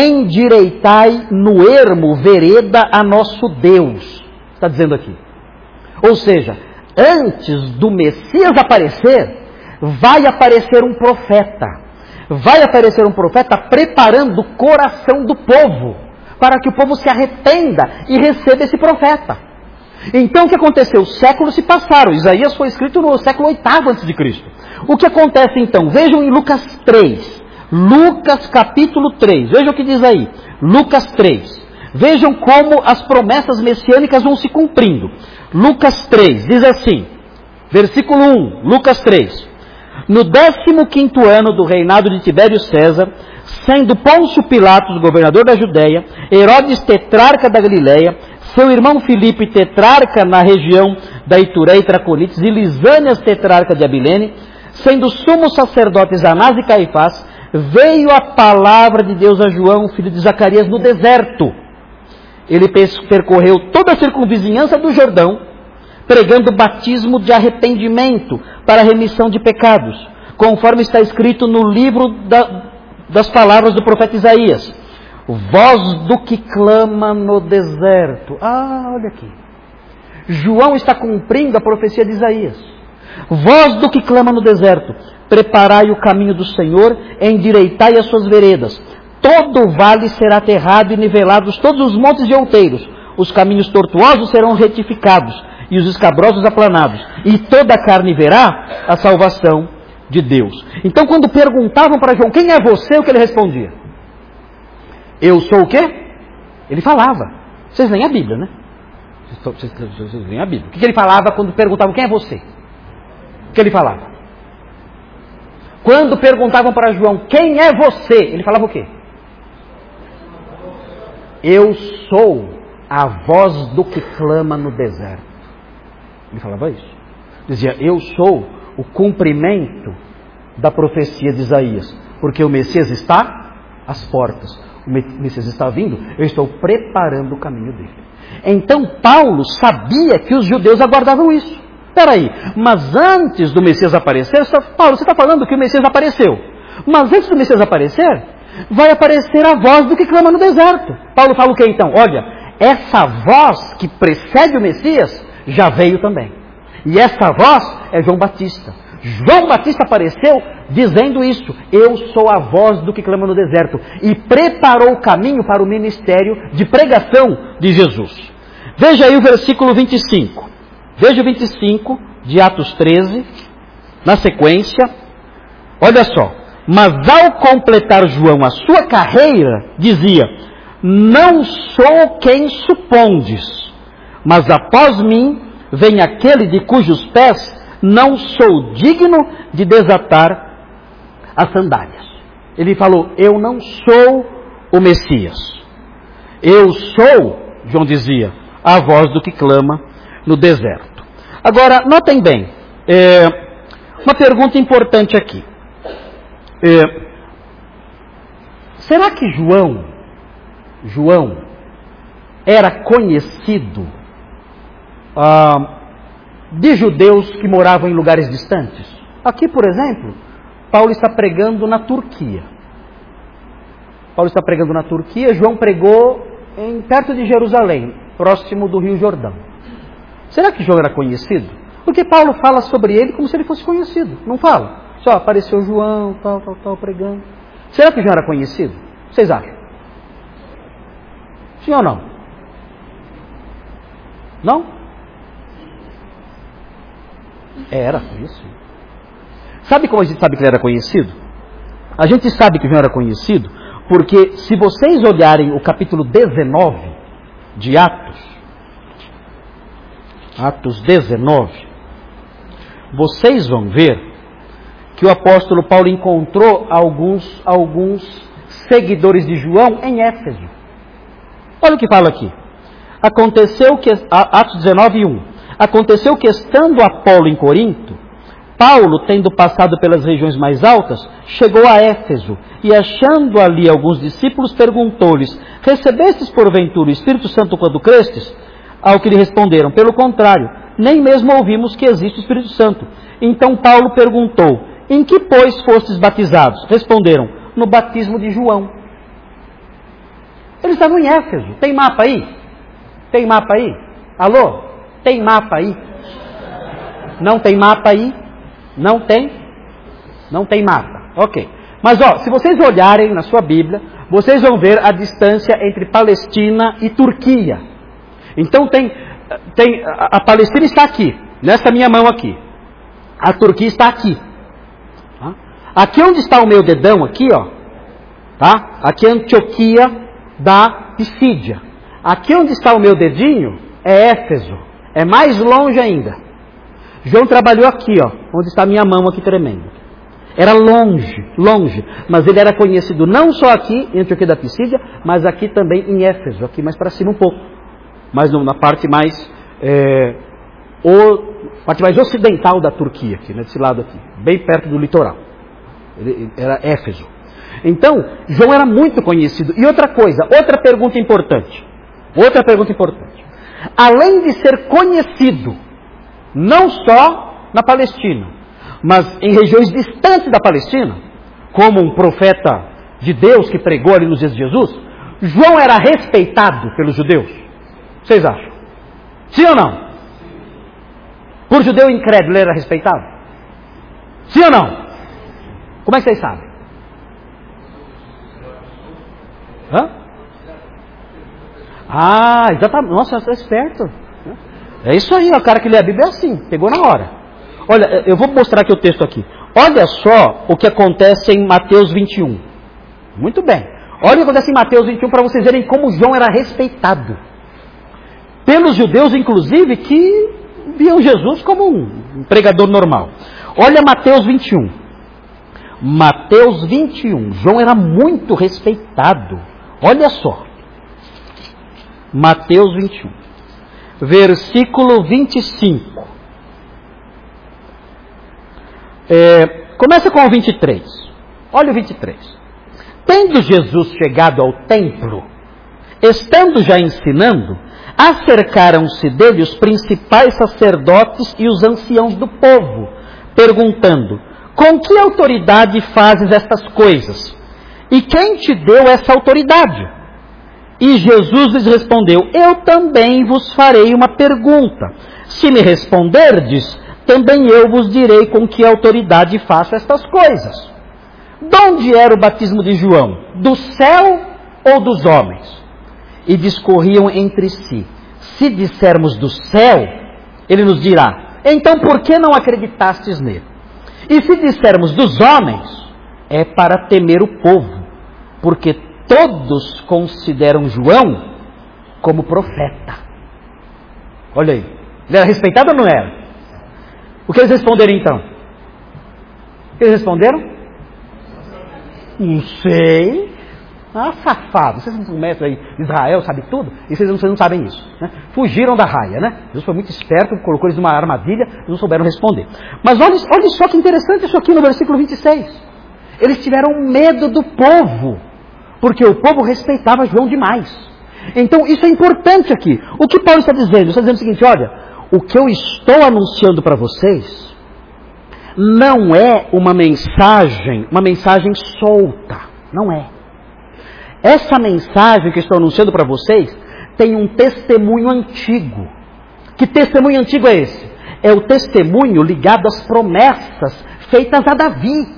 Endireitai no ermo vereda a nosso Deus. Está dizendo aqui. Ou seja, antes do Messias aparecer, vai aparecer um profeta. Vai aparecer um profeta preparando o coração do povo, para que o povo se arrependa e receba esse profeta. Então o que aconteceu? Os séculos se passaram. Isaías foi escrito no século oitavo antes de Cristo. O que acontece então? Vejam em Lucas três. Lucas capítulo três. Vejam o que diz aí. Lucas três. Vejam como as promessas messiânicas vão se cumprindo. Lucas três diz assim, versículo um, Lucas três. No décimo quinto ano do reinado de Tibério César, sendo Pôncio Pilatos governador da Judéia, Herodes tetrarca da Galileia, seu irmão Filipe tetrarca na região da Itureia e Traconites, e Lisânias tetrarca de Abilene, sendo sumos sacerdotes Anás e Caifás, veio a palavra de Deus a João, filho de Zacarias, no deserto. Ele percorreu toda a circunvizinhança do Jordão, pregando o batismo de arrependimento para a remissão de pecados, conforme está escrito no livro da, das palavras do profeta Isaías. Voz do que clama no deserto. Ah, olha aqui. João está cumprindo a profecia de Isaías. Voz do que clama no deserto. Preparai o caminho do Senhor, endireitai as suas veredas. Todo o vale será aterrado e nivelados todos os montes e outeiros. Os caminhos tortuosos serão retificados e os escabrosos aplanados. E toda a carne verá a salvação de Deus. Então quando perguntavam para João, quem é você? O que ele respondia? Eu sou o quê? Ele falava. Vocês leem a Bíblia, né? Vocês, vocês, vocês leem a Bíblia. O que ele falava quando perguntavam, quem é você? O que ele falava? Quando perguntavam para João, quem é você? Ele falava o quê? Eu sou a voz do que clama no deserto. Ele falava isso. Dizia, eu sou o cumprimento da profecia de Isaías. Porque o Messias está às portas. O Messias está vindo, eu estou preparando o caminho dele. Então Paulo sabia que os judeus aguardavam isso. Espera aí, mas antes do Messias aparecer, Paulo, você está falando que o Messias apareceu. Mas antes do Messias aparecer, vai aparecer a voz do que clama no deserto. Paulo fala o que então? Olha, essa voz que precede o Messias já veio também. E essa voz é João Batista. João Batista apareceu dizendo isso. Eu sou a voz do que clama no deserto. E preparou o caminho para o ministério de pregação de Jesus. Veja aí o versículo vinte e cinco. Veja o vinte e cinco de Atos treze, na sequência. Olha só. Mas ao completar João a sua carreira, dizia, não sou quem supondes, mas após mim vem aquele de cujos pés não sou digno de desatar as sandálias. Ele falou, eu não sou o Messias. Eu sou, João dizia, a voz do que clama no deserto. Agora, notem bem, é, uma pergunta importante aqui. É, será que João, João era conhecido ah, de judeus que moravam em lugares distantes? Aqui, por exemplo, Paulo está pregando na Turquia. Paulo está pregando na Turquia, João pregou em, perto de Jerusalém, próximo do Rio Jordão. Será que João era conhecido? Porque Paulo fala sobre ele como se ele fosse conhecido, não fala? Só apareceu João, tal, tal, tal, pregando. Será que João era conhecido? Vocês acham? Sim ou não? Não? Era conhecido. Sabe como a gente sabe que ele era conhecido? A gente sabe que João era conhecido porque se vocês olharem o capítulo dezenove de Atos, Atos dezenove, vocês vão ver que o apóstolo Paulo encontrou alguns, alguns seguidores de João em Éfeso. Olha o que fala aqui. Aconteceu que, Atos dezenove, um. Aconteceu que estando Apolo em Corinto, Paulo, tendo passado pelas regiões mais altas, chegou a Éfeso e achando ali alguns discípulos, perguntou-lhes, recebestes porventura o Espírito Santo quando crestes? Ao que lhe responderam, pelo contrário, nem mesmo ouvimos que existe o Espírito Santo. Então Paulo perguntou, em que pois fostes batizados? Responderam, no batismo de João. Eles estavam em Éfeso. Tem mapa aí? Tem mapa aí? Alô? Tem mapa aí? Não tem mapa aí? Não tem? Não tem mapa. Ok. Mas ó, se vocês olharem na sua Bíblia, vocês vão ver a distância entre Palestina e Turquia. Então tem, tem a, a Palestina está aqui, nessa minha mão aqui. A Turquia está aqui. Tá? Aqui onde está o meu dedão aqui, ó, tá? Aqui é a Antioquia da Pisídia. Aqui onde está o meu dedinho é Éfeso. É mais longe ainda. João trabalhou aqui, ó, onde está a minha mão aqui tremendo. Era longe, longe, mas ele era conhecido não só aqui em Antioquia da Pisídia, mas aqui também em Éfeso, aqui mais para cima um pouco, mas na parte mais, é, o, parte mais ocidental da Turquia, aqui, né, desse lado aqui, bem perto do litoral. Ele, era Éfeso. Então, João era muito conhecido. E outra coisa, outra pergunta importante, outra pergunta importante. Além de ser conhecido, não só na Palestina, mas em regiões distantes da Palestina, como um profeta de Deus que pregou ali nos dias de Jesus, João era respeitado pelos judeus. Vocês acham? Sim ou não? Por judeu incrédulo ele era respeitado? Sim ou não? Como é que vocês sabem? Hã? Ah, exatamente. Nossa, você é esperto. É isso aí, o cara que lê a Bíblia é assim, pegou na hora. Olha, eu vou mostrar aqui o texto aqui. Olha só o que acontece em Mateus vinte e um. Muito bem. Olha o que acontece em Mateus vinte e um para vocês verem como João era respeitado. Pelos judeus, inclusive, que viam Jesus como um pregador normal. Olha Mateus vinte e um. Mateus vinte e um. João era muito respeitado. Olha só. Mateus vinte e um. Versículo vinte e cinco. É, começa com o vinte e três. Olha o vinte e três. Tendo Jesus chegado ao templo, estando já ensinando, acercaram-se dele os principais sacerdotes e os anciãos do povo, perguntando: com que autoridade fazes estas coisas? E quem te deu essa autoridade? E Jesus lhes respondeu: eu também vos farei uma pergunta. Se me responderdes, também eu vos direi com que autoridade faço estas coisas. De onde era o batismo de João? Do céu ou dos homens? E discorriam entre si. Se dissermos do céu, ele nos dirá: então por que não acreditastes nele? E se dissermos dos homens, é para temer o povo, porque todos consideram João como profeta. Olha aí, ele era respeitado ou não era? O que eles responderam então? O que eles responderam? Não sei. Ah, safado. Vocês não são mestres aí de Israel, sabe tudo? E vocês não, vocês não sabem isso. Né? Fugiram da raia, né? Jesus foi muito esperto, colocou eles numa armadilha, eles não souberam responder. Mas olha, olha só que interessante isso aqui no versículo vinte e seis. Eles tiveram medo do povo, porque o povo respeitava João demais. Então isso é importante aqui. O que Paulo está dizendo? Ele está dizendo o seguinte: olha, o que eu estou anunciando para vocês não é uma mensagem, uma mensagem solta. Não é. Essa mensagem que eu estou anunciando para vocês tem um testemunho antigo. Que testemunho antigo é esse? É o testemunho ligado às promessas feitas a Davi.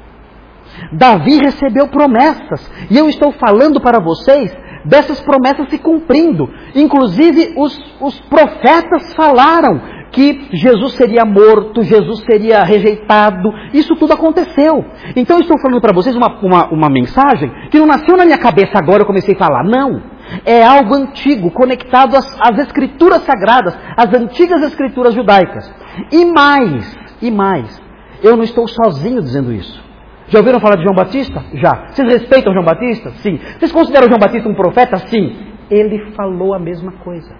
Davi recebeu promessas. E eu estou falando para vocês dessas promessas se cumprindo. Inclusive os, os profetas falaram que Jesus seria morto, Jesus seria rejeitado. Isso tudo aconteceu. Então eu estou falando para vocês uma, uma, uma mensagem que não nasceu na minha cabeça agora, eu comecei a falar. Não. É algo antigo, conectado às, às escrituras sagradas, às antigas escrituras judaicas. E mais, e mais, eu não estou sozinho dizendo isso. Já ouviram falar de João Batista? Já. Vocês respeitam João Batista? Sim. Vocês consideram João Batista um profeta? Sim. Ele falou a mesma coisa.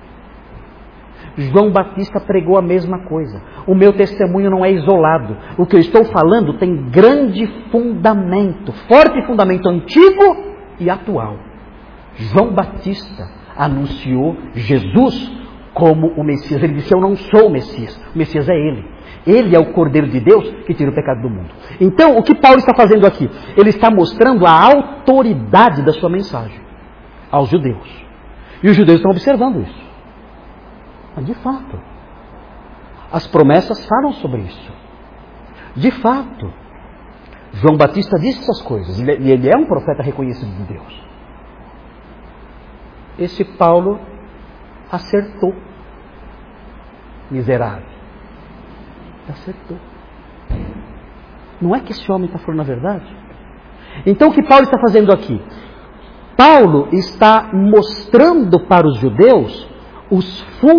João Batista pregou a mesma coisa. O meu testemunho não é isolado. O que eu estou falando tem grande fundamento, forte fundamento antigo e atual. João Batista anunciou Jesus como o Messias. Ele disse: eu não sou o Messias. O Messias é Ele. Ele é o Cordeiro de Deus que tira o pecado do mundo. Então, o que Paulo está fazendo aqui? Ele está mostrando a autoridade da sua mensagem aos judeus. E os judeus estão observando isso. Mas de fato, As promessas falam sobre isso. De fato, João Batista disse essas coisas, e ele é um profeta reconhecido de Deus. Esse Paulo acertou. Miserável. Acertou. Não é que esse homem está falando a verdade? Então o que Paulo está fazendo aqui? Paulo está mostrando para os judeus os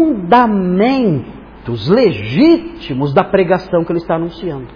fundamentos legítimos da pregação que ele está anunciando.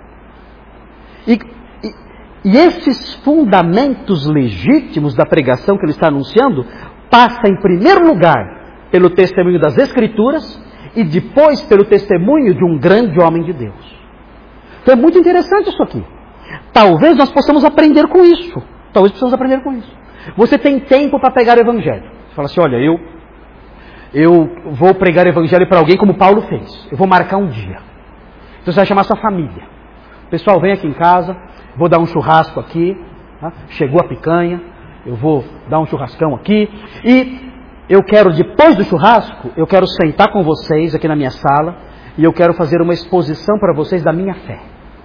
E, e, e esses fundamentos legítimos da pregação que ele está anunciando passa em primeiro lugar pelo testemunho das Escrituras e depois pelo testemunho de um grande homem de Deus. Então é muito interessante isso aqui. Talvez nós possamos aprender com isso. Talvez possamos aprender com isso. Você tem tempo para pregar o Evangelho. Você fala assim, olha, eu, eu vou pregar o Evangelho para alguém como Paulo fez. Eu vou marcar um dia. Então você vai chamar sua família. Pessoal, vem aqui em casa, vou dar um churrasco aqui. Tá? Chegou a picanha, eu vou dar um churrascão aqui. E eu quero, depois do churrasco, eu quero sentar com vocês aqui na minha sala e eu quero fazer uma exposição para vocês da minha fé.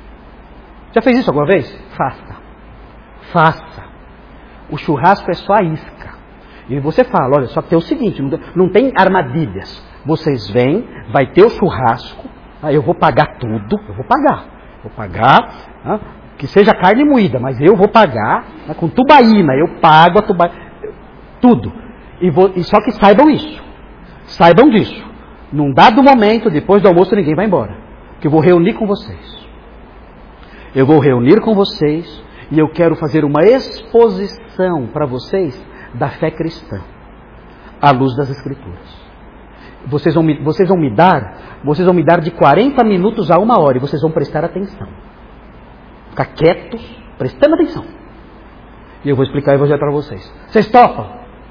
Já fez isso alguma vez? Faça. Faça. O churrasco é só a isca. E você fala, olha, só que tem o seguinte, não tem armadilhas. Vocês vêm, vai ter o churrasco, eu vou pagar tudo, eu vou pagar. Vou pagar, né, que seja carne moída, mas eu vou pagar, né, com tubaína, eu pago a tubaína, tudo. E, vou, e só que saibam isso, saibam disso. Num dado momento, depois do almoço, ninguém vai embora. Que eu vou reunir com vocês. Eu vou reunir com vocês e eu quero fazer uma exposição para vocês da fé cristã, à luz das Escrituras. Vocês vão, me, vocês vão me dar, vocês vão me dar de quarenta minutos a uma hora e vocês vão prestar atenção. Ficar quietos, prestando atenção. E eu vou explicar o Evangelho para vocês. Vocês topam?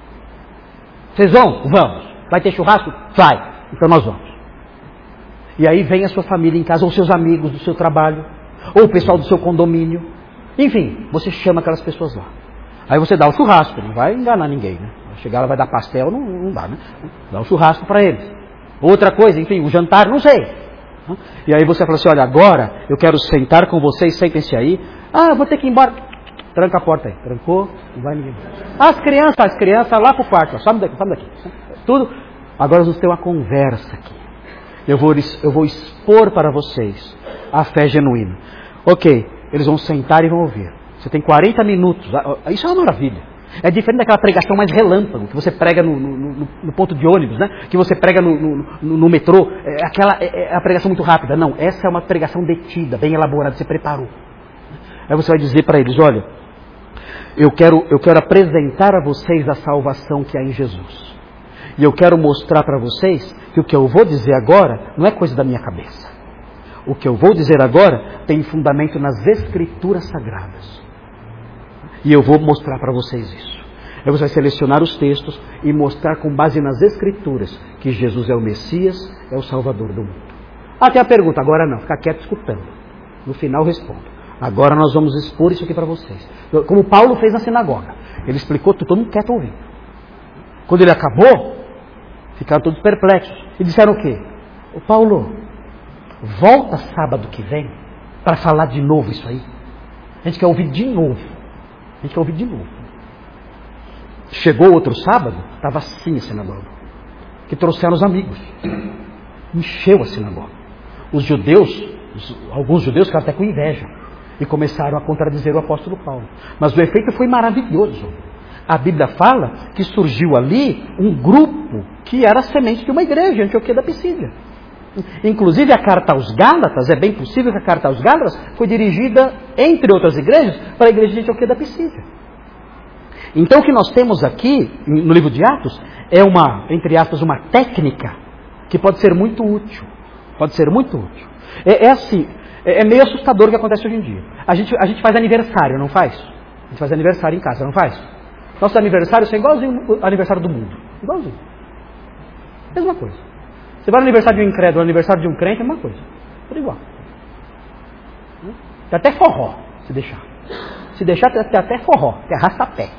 Vocês vão? Vamos. Vai ter churrasco? Vai. Então nós vamos. E aí vem a sua família em casa, ou seus amigos do seu trabalho, ou o pessoal do seu condomínio. Enfim, você chama aquelas pessoas lá. Aí você dá o churrasco, não vai enganar ninguém, né? Vai chegar, ela vai dar pastel, não, não dá, né? Dá o churrasco para eles. Outra coisa, enfim, o jantar, não sei. E aí você fala assim, olha, agora eu quero sentar com vocês, sentem-se aí. Ah, eu vou ter que ir embora. Tranca a porta aí. Trancou, não vai ninguém. As crianças, as crianças lá pro quarto, sobe daqui, sobe daqui. Tudo. Agora nós vamos ter uma conversa aqui. Eu vou, eu vou expor para vocês a fé genuína. Ok, eles vão sentar e vão ouvir. Você tem quarenta minutos. Isso é uma maravilha. É diferente daquela pregação mais relâmpago, que você prega no, no, no, no ponto de ônibus, né? Que você prega no, no, no, no metrô. É, aquela, é, é a pregação muito rápida. Não, essa é uma pregação detida, bem elaborada, você preparou. Aí você vai dizer para eles, olha, eu quero, eu quero apresentar a vocês a salvação que há em Jesus. E eu quero mostrar para vocês que o que eu vou dizer agora não é coisa da minha cabeça. O que eu vou dizer agora tem fundamento nas Escrituras Sagradas. E eu vou mostrar para vocês isso. Aí você vai selecionar os textos e mostrar com base nas Escrituras que Jesus é o Messias, é o Salvador do mundo. Ah, tem a pergunta, agora não, fica quieto escutando. No final respondo. Agora nós vamos expor isso aqui para vocês. Como Paulo fez na sinagoga. Ele explicou, todo mundo quieto ouvindo. Quando ele acabou, ficaram todos perplexos. E disseram o quê? Ô Paulo, volta sábado que vem para falar de novo isso aí. A gente quer ouvir de novo. A gente quer ouvir de novo. Chegou outro sábado, estava assim a sinagoga. Que trouxeram os amigos. Encheu a sinagoga. Os judeus, alguns judeus ficaram até com inveja. E começaram a contradizer o apóstolo Paulo. Mas o efeito foi maravilhoso. A Bíblia fala que surgiu ali um grupo que era a semente de uma igreja, Antioquia da Pisídia. Inclusive a carta aos Gálatas, é bem possível que a carta aos Gálatas foi dirigida, entre outras igrejas, para a igreja de Antioquia da Pisídia. Então o que nós temos aqui, no livro de Atos, é uma, entre aspas, uma técnica que pode ser muito útil. Pode ser muito útil. É, é assim, é, é meio assustador o que acontece hoje em dia. A gente, a gente faz aniversário, não faz? A gente faz aniversário em casa, não faz? Nossos aniversários são igualzinho ao aniversário do mundo. Igualzinho. Mesma coisa. Você vai no aniversário de um incrédulo, no aniversário de um crente, é uma coisa. Tudo igual. Tem até forró, se deixar. Se deixar, tem até forró, tem arrasta-pé.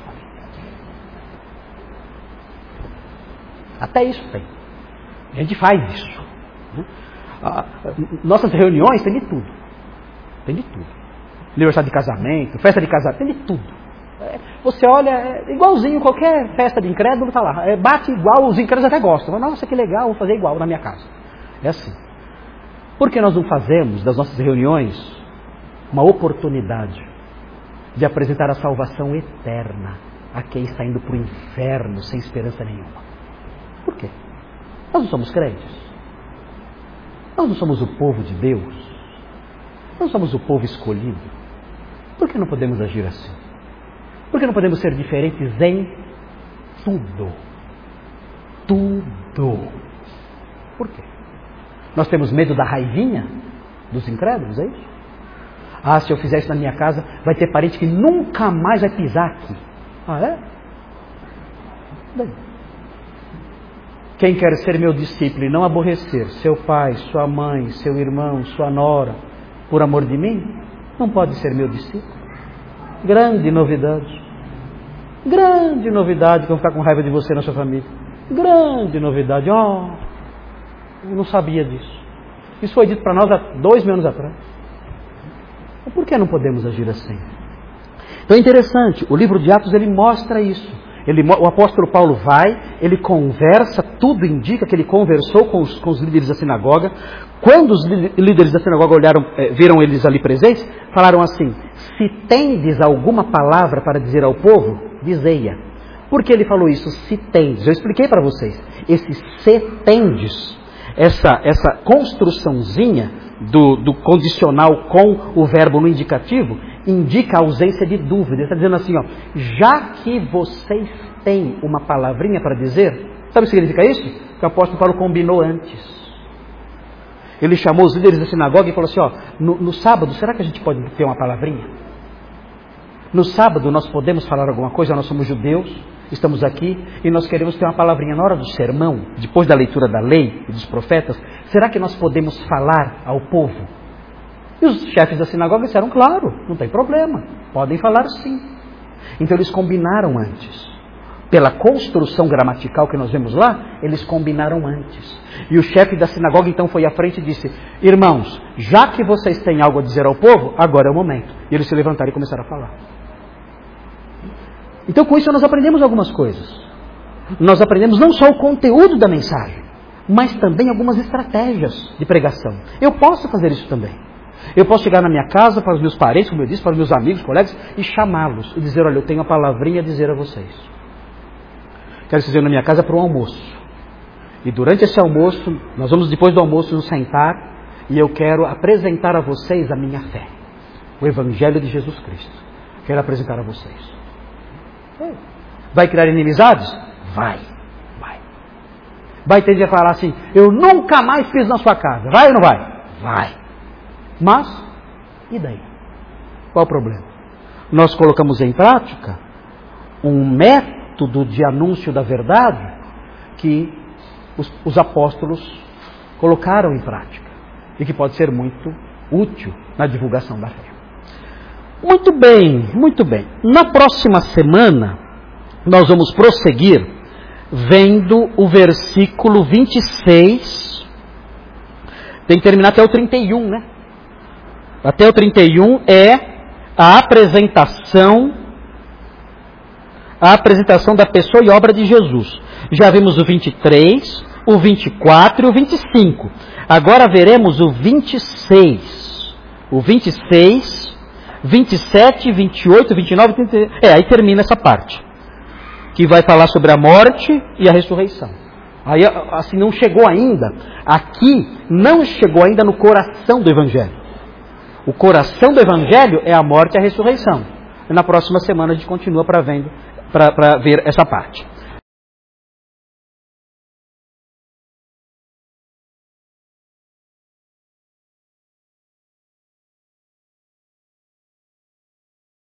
Até isso tem. A gente faz isso. a, nossas reuniões tem de tudo. Tem de tudo. Aniversário de casamento, festa de casamento, tem de tudo. É, você olha, é igualzinho qualquer festa de incrédulo, está lá. É, bate igual, os incrédulos até gostam. Nossa, que legal, vou fazer igual na minha casa. É assim. Por que nós não fazemos das nossas reuniões uma oportunidade de apresentar a salvação eterna a quem está indo para o inferno sem esperança nenhuma? Por quê? Nós não somos crentes. Nós não somos o povo de Deus. Nós não somos o povo escolhido. Por que não podemos agir assim? Por que não podemos ser diferentes em tudo? Tudo. Por quê? Nós temos medo da raivinha dos incrédulos, é isso? Ah, se eu fizer isso na minha casa, vai ter parente que nunca mais vai pisar aqui. Ah, é? Bem. Quem quer ser meu discípulo e não aborrecer seu pai, sua mãe, seu irmão, sua nora, por amor de mim, não pode ser meu discípulo. Grande novidade. Grande novidade que vão ficar com raiva de você na sua família. Grande novidade. Oh, eu não sabia disso. Isso foi dito para nós há dois mil anos atrás. Por que não podemos agir assim? Então é interessante, o livro de Atos ele mostra isso. Ele, o apóstolo Paulo vai, ele conversa, tudo indica que ele conversou com os, com os líderes da sinagoga. Quando os líderes da sinagoga olharam, viram eles ali presentes, falaram assim: se tendes alguma palavra para dizer ao povo, dizei-a. Por que ele falou isso? Se tendes. Eu expliquei para vocês. Esse se tendes, essa, essa construçãozinha do, do condicional com o verbo no indicativo, indica a ausência de dúvida. Ele está dizendo assim, ó, já que vocês têm uma palavrinha para dizer, sabe o que significa isso? Que o apóstolo Paulo combinou antes. Ele chamou os líderes da sinagoga e falou assim, ó, no, no sábado, será que a gente pode ter uma palavrinha? No sábado nós podemos falar alguma coisa, nós somos judeus, estamos aqui e nós queremos ter uma palavrinha na hora do sermão, depois da leitura da lei e dos profetas, será que nós podemos falar ao povo? E os chefes da sinagoga disseram, claro, não tem problema, podem falar sim. Então eles combinaram antes. Pela construção gramatical que nós vemos lá, eles combinaram antes. E o chefe da sinagoga então foi à frente e disse, irmãos, já que vocês têm algo a dizer ao povo, agora é o momento. E eles se levantaram e começaram a falar. Então com isso nós aprendemos algumas coisas. Nós aprendemos não só o conteúdo da mensagem, mas também algumas estratégias de pregação. Eu posso fazer isso também. Eu posso chegar na minha casa, para os meus parentes, como eu disse, para os meus amigos, colegas, e chamá-los e dizer, olha, eu tenho uma palavrinha a dizer a vocês. Quero que vocês venham na minha casa para um almoço. E durante esse almoço, nós vamos depois do almoço nos sentar e eu quero apresentar a vocês a minha fé. O Evangelho de Jesus Cristo. Quero apresentar a vocês. Vai criar inimizades? Vai. Vai. Vai ter a falar assim, eu nunca mais piso na sua casa. Vai ou não vai? Vai. Mas, e daí? Qual o problema? Nós colocamos em prática um método de anúncio da verdade que os, os apóstolos colocaram em prática e que pode ser muito útil na divulgação da fé. Muito bem, muito bem. Na próxima semana, nós vamos prosseguir vendo o versículo vinte e seis. Tem que terminar até o trinta e um, né? Até o trinta e um é a apresentação, a apresentação da pessoa e obra de Jesus. Já vimos o vinte e três, o vinte e quatro e o vinte e cinco. Agora veremos o vinte e seis. O vinte e seis, vinte e sete, vinte e oito, vinte e nove, trinta... É, aí termina essa parte. Que vai falar sobre a morte e a ressurreição. Aí, assim, não chegou ainda. Aqui, não chegou ainda no coração do Evangelho. O coração do Evangelho é a morte e a ressurreição. E na próxima semana a gente continua para ver essa parte.